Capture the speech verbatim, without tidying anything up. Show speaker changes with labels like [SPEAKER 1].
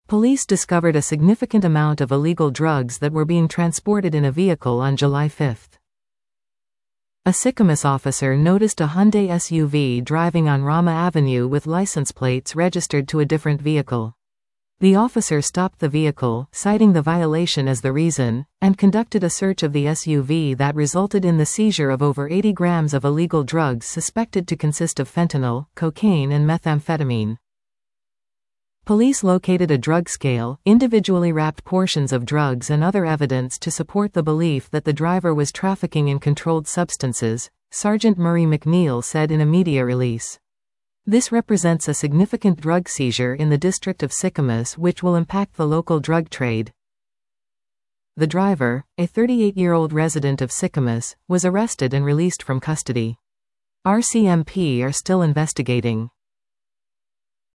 [SPEAKER 1] Police discovered a significant amount of illegal drugs that were being transported in a vehicle on July fifth. A Sycamus officer noticed a Hyundai S U V driving on Rama Avenue with license plates registered to a different vehicle. The officer stopped the vehicle, citing the violation as the reason, and conducted a search of the S U V that resulted in the seizure of over eighty grams of illegal drugs suspected to consist of fentanyl, cocaine and methamphetamine. Police located a drug scale, individually wrapped portions of drugs and other evidence to support the belief that the driver was trafficking in controlled substances, Sergeant Murray McNeil said in a media release. This represents a significant drug seizure in the district of Sycamus which will impact the local drug trade. The driver, a thirty-eight-year-old resident of Sycamus, was arrested and released from custody. R C M P are still investigating.